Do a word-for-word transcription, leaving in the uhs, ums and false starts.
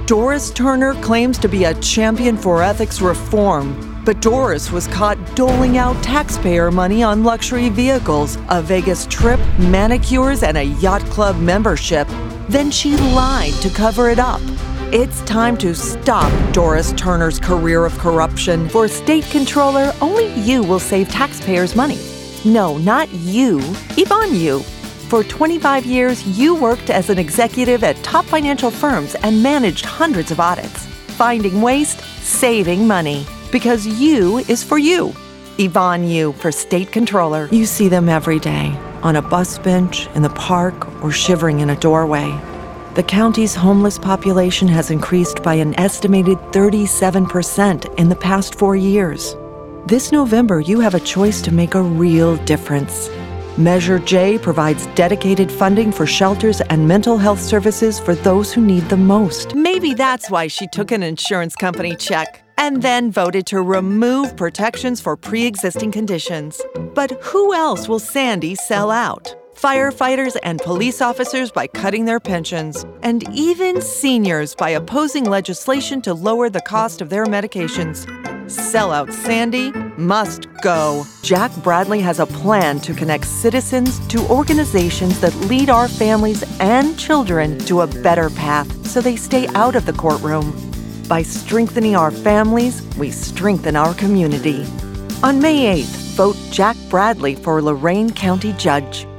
Doris Turner claims to be a champion for ethics reform, but Doris was caught doling out taxpayer money on luxury vehicles, a Vegas trip, manicures, and a yacht club membership. Then she lied to cover it up. It's time to stop Doris Turner's career of corruption. For state controller, only you will save taxpayers money. No, not you, Yvonne Yu. For twenty-five years, you worked as an executive at top financial firms and managed hundreds of audits. Finding waste, saving money. Because you is for you. Yvonne Yu for state controller. You see them every day, on a bus bench, in the park, or shivering in a doorway. The county's homeless population has increased by an estimated thirty-seven percent in the past four years. This November, you have a choice to make a real difference. Measure J provides dedicated funding for shelters and mental health services for those who need the most. Maybe that's why she took an insurance company check and then voted to remove protections for pre-existing conditions. But who else will Sandy sell out? Firefighters and police officers by cutting their pensions, and even seniors by opposing legislation to lower the cost of their medications. Sellout Sandy must go. Jack Bradley has a plan to connect citizens to organizations that lead our families and children to a better path so they stay out of the courtroom. By strengthening our families, we strengthen our community. On May eighth, vote Jack Bradley for Lorain County Judge.